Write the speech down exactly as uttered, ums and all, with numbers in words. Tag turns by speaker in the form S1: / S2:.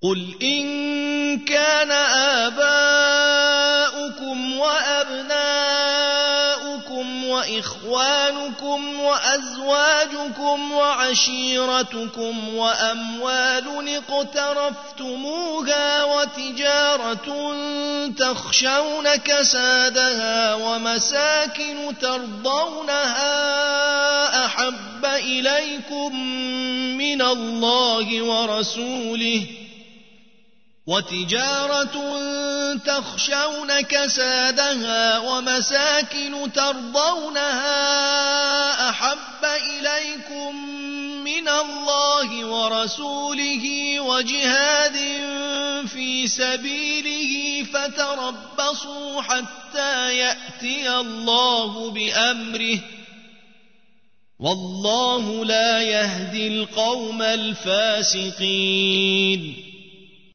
S1: قل إن كان آباؤكم وأبناؤكم وإخوانكم وأزواجكم وعشيرتكم وأموال اقترفتموها وتجارة تخشون كسادها ومساكن ترضونها أحب إليكم من الله ورسوله وتجارة تخشون كسادها ومساكن ترضونها أحب إليكم من الله ورسوله وجهاد في سبيله فتربصوا حتى يأتي الله بأمره والله لا يهدي القوم الفاسقين.